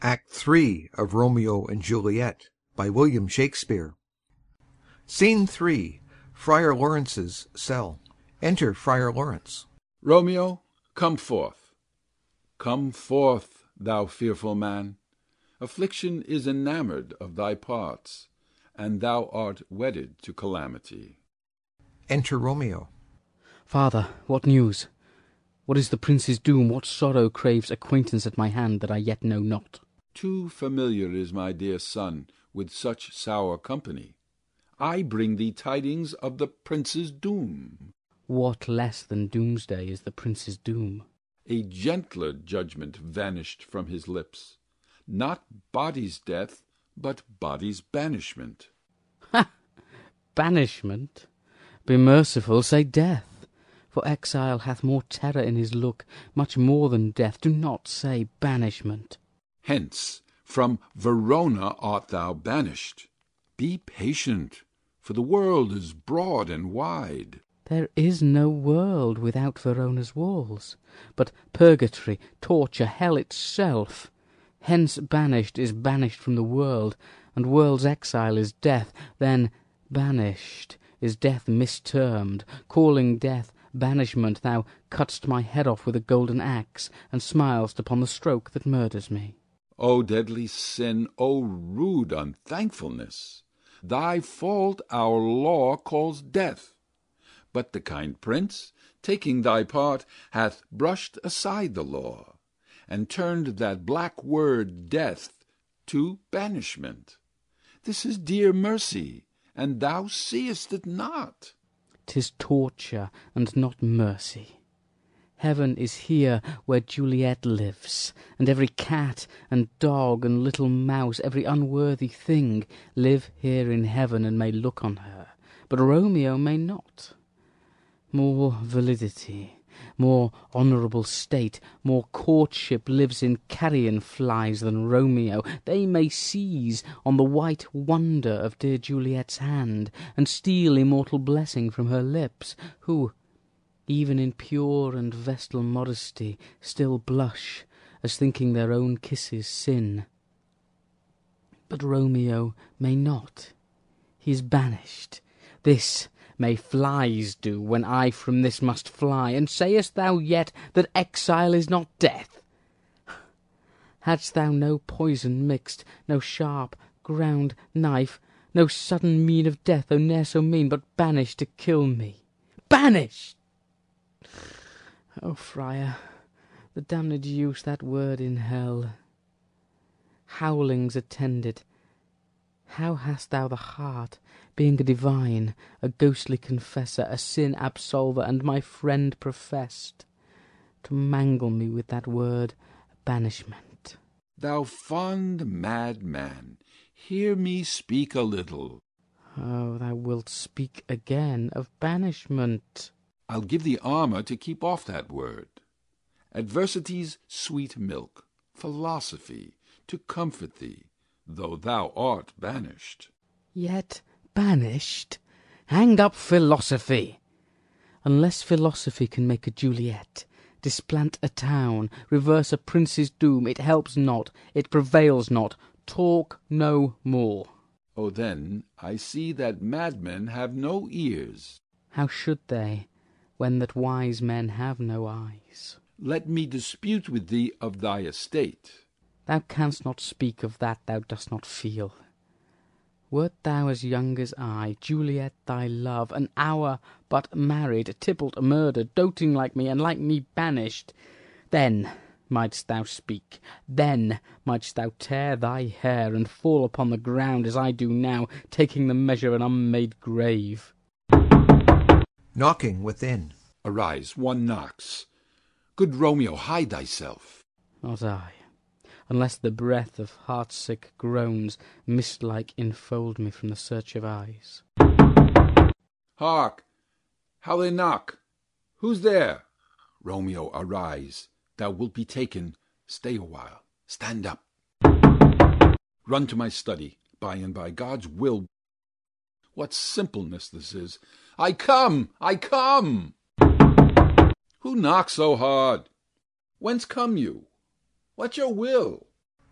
Act 3 of Romeo and Juliet by William Shakespeare. Scene 3. Friar Lawrence's cell. Enter Friar Lawrence. Romeo, come forth. Come forth, thou fearful man. Affliction is enamoured of thy parts, and thou art wedded to calamity. Enter Romeo. Father, what news? What is the prince's doom? What sorrow craves acquaintance at my hand that I yet know not? Too familiar is my dear son with such sour company. I bring thee tidings of the prince's doom. What less than doomsday is the prince's doom? A gentler judgment vanished from his lips. Not body's death, but body's banishment. Ha! Banishment? Be merciful, say death. For exile hath more terror in his look, much more than death. Do not say banishment. Hence, from Verona art thou banished. Be patient, for the world is broad and wide. There is no world without Verona's walls, but purgatory, torture, hell itself. Hence banished is banished from the world, and world's exile is death. Then banished is death mistermed, calling death banishment. Thou cutt'st my head off with a golden axe, and smilest upon the stroke that murders me. O deadly sin, O rude unthankfulness! Thy fault our law calls death. But the kind prince, taking thy part, hath brushed aside the law, and turned that black word death to banishment. This is dear mercy, and thou seest it not. 'Tis torture, and not mercy. Heaven is here where Juliet lives, and every cat and dog and little mouse, every unworthy thing, live here in heaven and may look on her, but Romeo may not. More validity, more honourable state, more courtship lives in carrion flies than Romeo. They may seize on the white wonder of dear Juliet's hand, and steal immortal blessing from her lips, who, even in pure and vestal modesty, still blush, as thinking their own kisses sin. But Romeo may not. He is banished. This may flies do, when I from this must fly. And sayest thou yet that exile is not death? Hadst thou no poison mixed, no sharp ground knife, no sudden mean of death, though ne'er so mean, but banished to kill me? Banished! O friar, the damned use that word in hell. Howlings attended. How hast thou the heart, being a divine, a ghostly confessor, a sin absolver, and my friend professed, to mangle me with that word banishment? Thou fond madman, hear me speak a little. Oh, thou wilt speak again of banishment. I'll give thee armour to keep off that word. Adversity's sweet milk, philosophy, to comfort thee, though thou art banished. Yet banished? Hang up philosophy! Unless philosophy can make a Juliet, displant a town, reverse a prince's doom, it helps not, it prevails not. Talk no more. Oh, then I see that madmen have no ears. How should they, when that wise men have no eyes? Let me dispute with thee of thy estate. Thou canst not speak of that thou dost not feel. Wert thou as young as I, Juliet thy love, an hour but married, Tybalt murdered, doting like me, and like me banished, then mightst thou speak, then mightst thou tear thy hair, and fall upon the ground as I do now, taking the measure of an unmade grave. Knocking within. Arise, one knocks. Good Romeo, hide thyself. Not I, unless the breath of heart-sick groans mist-like enfold me from the search of eyes. Hark! How they knock! Who's there? Romeo, arise. Thou wilt be taken. Stay a while. Stand up. Run to my study. By and by, God's will. What simpleness this is! I come! I come! Who knocks so hard? Whence come you? What's your will?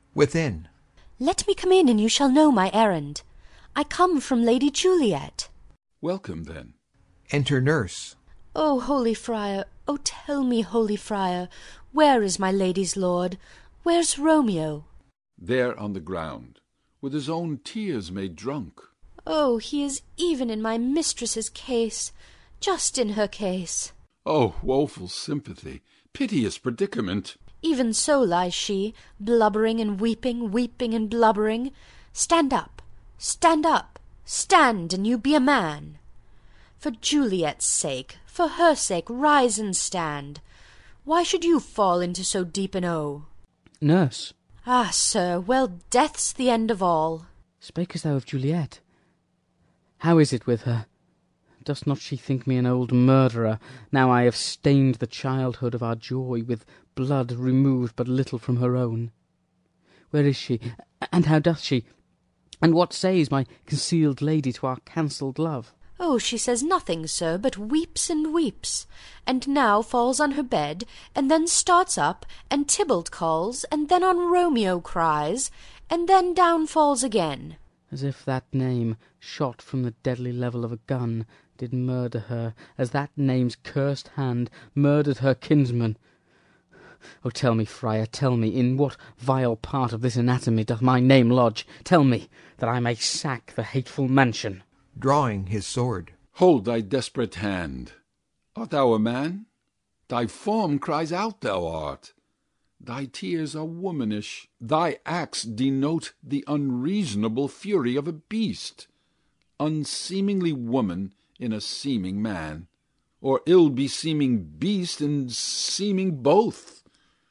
Within. Let me come in, and you shall know my errand. I come from Lady Juliet. Welcome, then. Enter Nurse. O holy friar, O tell me, holy friar, where is my lady's lord? Where's Romeo? There on the ground, with his own tears made drunk. Oh, he is even in my mistress's case, just in her case. Oh, woeful sympathy, piteous predicament! Even so lies she, blubbering and weeping, weeping and blubbering. Stand up, stand up, stand, and you be a man. For Juliet's sake, for her sake, rise and stand. Why should you fall into so deep an O? Nurse. Ah, sir, well, death's the end of all. Spakest thou of Juliet? How is it with her? Does not she think me an old murderer, now I have stained the childhood of our joy with blood removed but little from her own? Where is she, and how doth she, and what says my concealed lady to our cancelled love? Oh, she says nothing, sir, but weeps and weeps, and now falls on her bed, and then starts up, and Tybalt calls, and then on Romeo cries, and then down falls again. As if that name, shot from the deadly level of a gun, did murder her, as that name's cursed hand murdered her kinsman. Oh, tell me, friar, tell me, in what vile part of this anatomy doth my name lodge? Tell me, that I may sack the hateful mansion. Drawing his sword. Hold thy desperate hand. Art thou a man? Thy form cries out thou art. Thy tears are womanish. Thy acts denote the unreasonable fury of a beast. Unseemingly woman in a seeming man, or ill-beseeming beast in seeming both.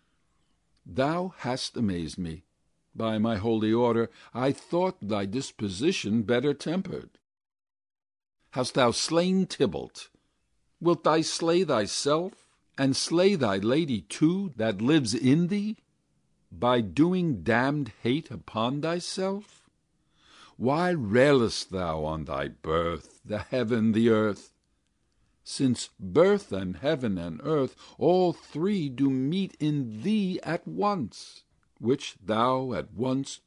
Thou hast amazed me. By my holy order, I thought thy disposition better tempered. Hast thou slain Tybalt? Wilt thou slay thyself, and slay thy lady too, that lives in thee, by doing damned hate upon thyself? Why railest thou on thy birth, the heaven, the earth? Since birth and heaven and earth, all three do meet in thee at once, which thou at once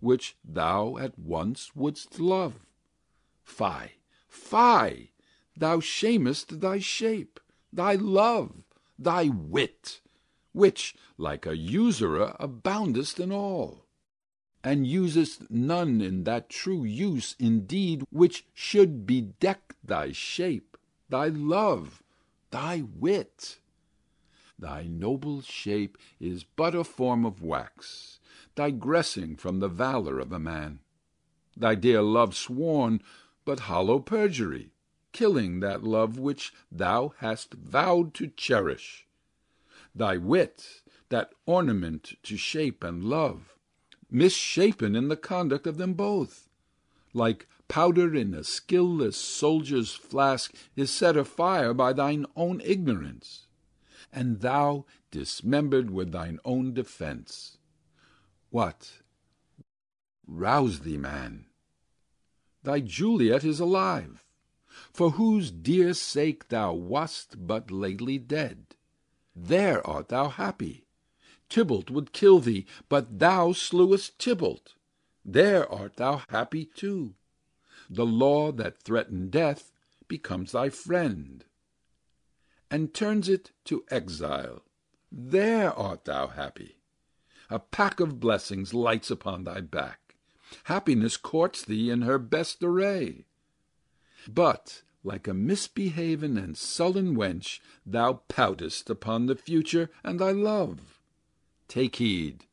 wouldst love. Fie! Fie! Thou shamest thy shape, thy love, thy wit, which, like a usurer, aboundest in all, and usest none in that true use indeed which should bedeck thy shape, thy love, thy wit. Thy noble shape is but a form of wax, digressing from the valor of a man. Thy dear love sworn, but hollow perjury, killing that love which thou hast vowed to cherish. Thy wit, that ornament to shape and love, misshapen in the conduct of them both, like powder in a skilless soldier's flask, is set afire by thine own ignorance, and thou dismembered with thine own defence. What? Rouse thee, man. Thy Juliet is alive, for whose dear sake thou wast but lately dead. There art thou happy. Tybalt would kill thee, but thou slewest Tybalt. There art thou happy too. The law that threatened death becomes thy friend, and turns it to exile. There art thou happy. A pack of blessings lights upon thy back. Happiness courts thee in her best array. But, like a misbehaven and sullen wench, thou poutest upon the future and thy love. Take heed,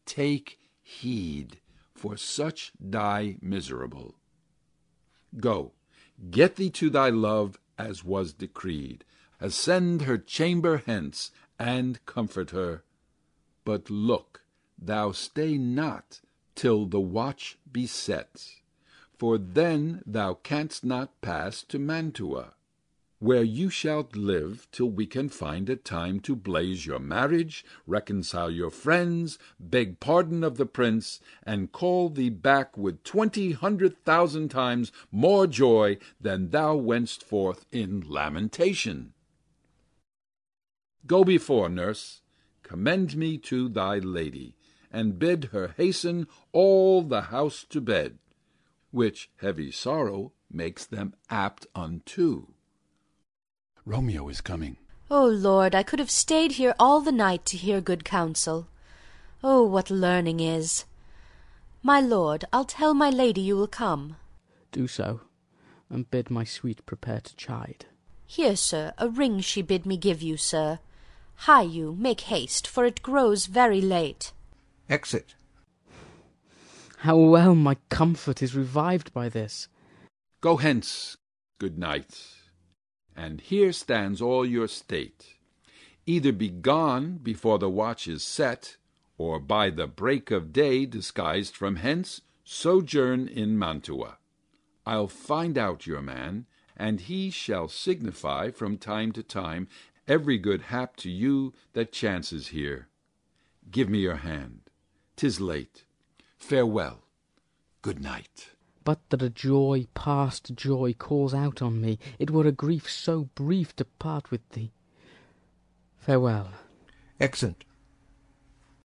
for such die miserable. Go, get thee to thy love as was decreed. Ascend her chamber hence, and comfort her. But look, thou stay not till the watch be set, for then thou canst not pass to Mantua, where you shalt live till we can find a time to blaze your marriage, reconcile your friends, beg pardon of the prince, and call thee back with 200,000 times more joy than thou wentst forth in lamentation. Go before, nurse, commend me to thy lady, and bid her hasten all the house to bed, which heavy sorrow makes them apt unto. Romeo is coming. O Lord, I could have stayed here all the night to hear good counsel. Oh, what learning is! My lord, I'll tell my lady you will come. Do so, and bid my sweet prepare to chide. Here, sir, a ring she bid me give you, sir. Hie you, make haste, for it grows very late. Exit. How well my comfort is revived by this! Go hence, good knight, and here stands all your state. Either be gone before the watch is set, or by the break of day, disguised from hence, sojourn in Mantua. I'll find out your man, and he shall signify from time to time every good hap to you that chances here. Give me your hand. 'Tis late. Farewell. Good night. But that a joy past joy calls out on me, it were a grief so brief to part with thee. Farewell. Exit